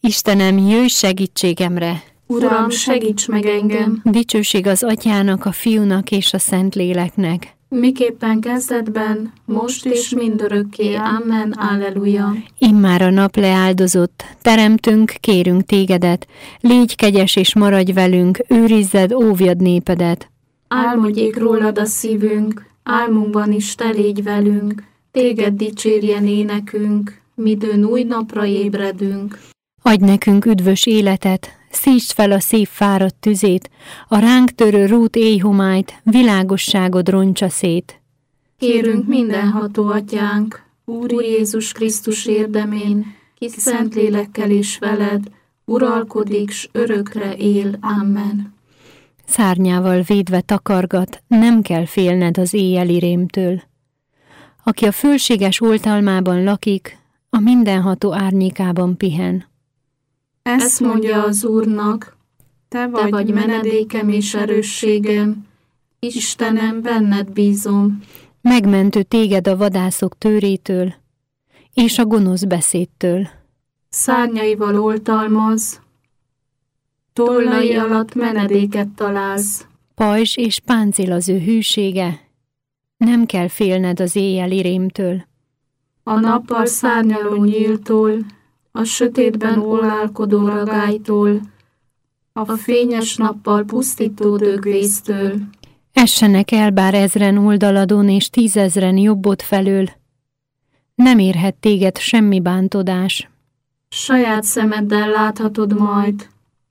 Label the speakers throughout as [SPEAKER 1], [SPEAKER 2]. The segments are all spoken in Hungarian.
[SPEAKER 1] Istenem, jöjj segítségemre!
[SPEAKER 2] Uram, segíts meg engem!
[SPEAKER 1] Dicsőség az Atyának, a Fiúnak és a Szentléleknek.
[SPEAKER 2] Miképpen kezdetben, most és mindörökké. Amen. Alleluja.
[SPEAKER 1] Immár a nap leáldozott, teremtünk, kérünk tégedet, légy kegyes és maradj velünk, őrizzed, óvjad népedet.
[SPEAKER 2] Álmodjék rólad a szívünk, álmunkban is te légy velünk, téged dicsérjen énekünk, midőn új napra ébredünk.
[SPEAKER 1] Adj nekünk üdvös életet, szítsd fel a szív fáradt tüzét, a ránk törő rút éjhomályt, világosságod roncsa szét.
[SPEAKER 2] Kérünk mindenható Atyánk, Úr Jézus Krisztus érdemén, ki Szentlélekkel is veled, uralkodik, s örökre él. Amen.
[SPEAKER 1] Szárnyával védve takargat, nem kell félned az éjjeli rémtől. Aki a fölséges oltalmában lakik, a mindenható árnyékában pihen.
[SPEAKER 2] Ezt mondja az Úrnak, te vagy menedékem és erősségem, Istenem, benned bízom.
[SPEAKER 1] Megmentő téged a vadászok tőrétől, és a gonosz beszédtől.
[SPEAKER 2] Szárnyaival oltalmaz, tollai alatt menedéket találsz.
[SPEAKER 1] Pajzs és páncél az ő hűsége, nem kell félned az éjjeli rémtől.
[SPEAKER 2] A nappal szárnyaló nyíltól, a sötétben ólálkodó ragálytól, a fényes nappal pusztító dögvésztől.
[SPEAKER 1] Essenek el bár 1000 oldaladon és 10 000 jobbod felől. Nem érhet téged semmi bántodás.
[SPEAKER 2] Saját szemeddel láthatod majd.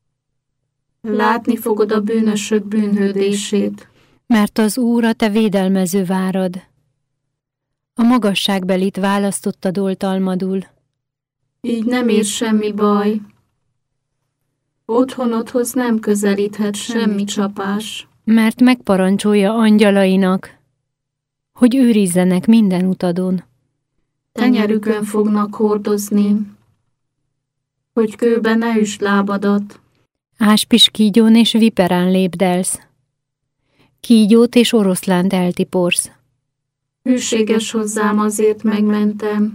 [SPEAKER 2] Látni fogod a bűnösök bűnhődését.
[SPEAKER 1] Mert az Úr a te védelmező várad. A magasságbelit választottad oltalmadul.
[SPEAKER 2] Így nem ér semmi baj. Otthonodhoz nem közelíthet semmi csapás.
[SPEAKER 1] Mert megparancsolja angyalainak, hogy őrizzenek minden utadon.
[SPEAKER 2] Tenyerükön fognak hordozni, hogy kőbe ne üsd lábadat.
[SPEAKER 1] Áspis kígyón és viperán lépdelsz. Kígyót és oroszlánt eltiporsz.
[SPEAKER 2] Hűséges hozzám, azért megmentem.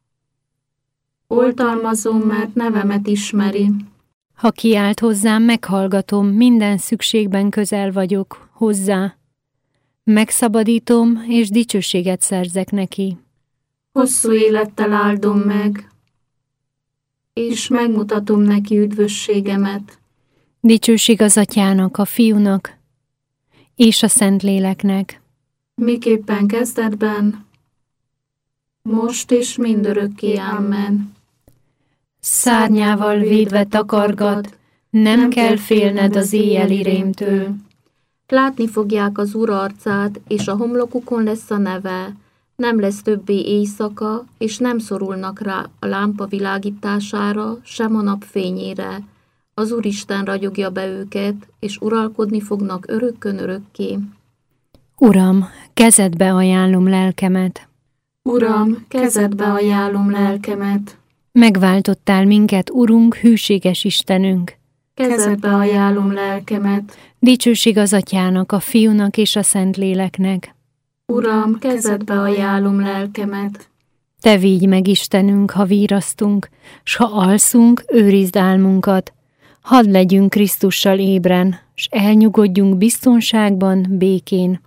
[SPEAKER 2] Oltalmazom, mert nevemet ismeri.
[SPEAKER 1] Ha kiált hozzám, meghallgatom, minden szükségben közel vagyok hozzá. Megszabadítom, és dicsőséget szerzek neki.
[SPEAKER 2] Hosszú élettel áldom meg, és megmutatom neki üdvösségemet.
[SPEAKER 1] Dicsőség az Atyának, a Fiúnak, és a Szentléleknek.
[SPEAKER 2] Miképpen kezdetben, most és mindörökké. Amen.
[SPEAKER 1] Szárnyával védve takargat, nem kell félned az éjjeli rémtől.
[SPEAKER 2] Látni fogják az Úr arcát, és a homlokukon lesz a neve. Nem lesz többé éjszaka, és nem szorulnak rá a lámpa világítására, sem a nap fényére. Az Úristen ragyogja be őket, és uralkodni fognak örökkön örökké.
[SPEAKER 1] Uram, kezedbe ajánlom lelkemet.
[SPEAKER 2] Uram, kezedbe ajánlom lelkemet.
[SPEAKER 1] Megváltottál minket, Urunk, hűséges Istenünk.
[SPEAKER 2] Kezedbe ajánlom lelkemet.
[SPEAKER 1] Dicsőség az Atyának, a Fiúnak és a Szentléleknek.
[SPEAKER 2] Uram, kezedbe ajánlom lelkemet.
[SPEAKER 1] Te vigy meg, Istenünk, ha vírasztunk, s ha alszunk, őrizd álmunkat. Hadd legyünk Krisztussal ébren, s elnyugodjunk biztonságban, békén.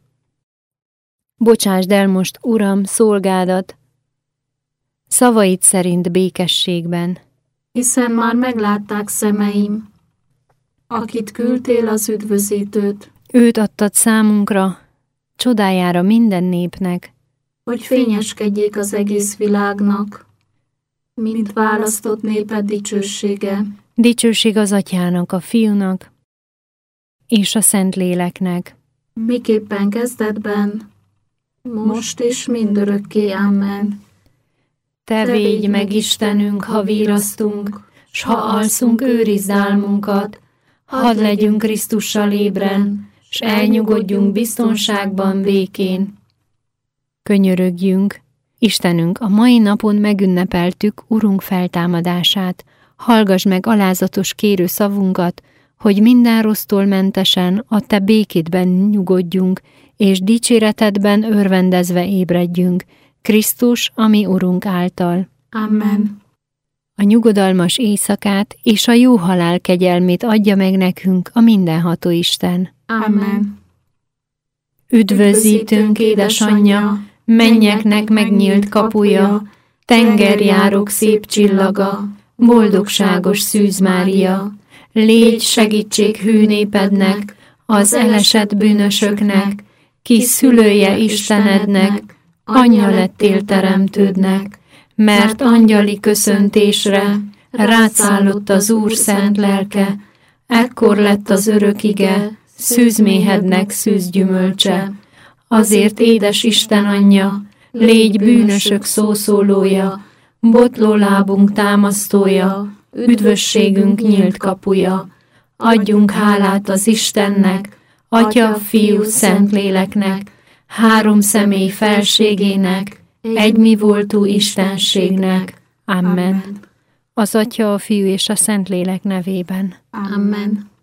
[SPEAKER 1] Bocsásd el most, Uram, szolgádat, szavaid szerint békességben.
[SPEAKER 2] Hiszen már meglátták szemeim, akit küldtél, az üdvözítőt.
[SPEAKER 1] Őt adtad számunkra, csodájára minden népnek.
[SPEAKER 2] Hogy fényeskedjék az egész világnak, mint választott néped dicsősége.
[SPEAKER 1] Dicsőség az Atyának, a Fiúnak és a Szentléleknek.
[SPEAKER 2] Miképpen kezdetben, most és mindörökké. Amen.
[SPEAKER 1] Te védj meg, Istenünk, ha vírasztunk, s ha alszunk, őrizd álmunkat. Hadd legyünk Krisztussal ébren, s elnyugodjunk biztonságban, békén. Könyörögjünk, Istenünk, a mai napon megünnepeltük Urunk feltámadását. Hallgass meg alázatos kérő szavunkat, hogy minden rossztól mentesen a te békédben nyugodjunk, és dicséretedben örvendezve ébredjünk, Krisztus, a mi Urunk által.
[SPEAKER 2] Amen.
[SPEAKER 1] a nyugodalmas éjszakát és a jó halál kegyelmét adja meg nekünk a mindenható Isten.
[SPEAKER 2] Amen.
[SPEAKER 1] Üdvözítőnk, édesanyja, mennyeknek megnyílt kapuja, tengerjárók szép csillaga, boldogságos Szűz Mária, légy segítség hű népednek, az elesett bűnösöknek, kis szülője Istenednek, anyja lettél teremtődnek, mert angyali köszöntésre rád szállott az Úr szent lelke, ekkor lett az örök ige, szűzméhednek szűzgyümölcse. Azért, édes Isten anyja, légy bűnösök szószólója, botló lábunk támasztója, üdvösségünk nyílt kapuja. Adjunk hálát az Istennek, Atya, Fiú, Szentléleknek, három személy felségének, egy mi voltú Istenségnek. Amen. Az Atya, a Fiú és a Szentlélek nevében.
[SPEAKER 2] Amen.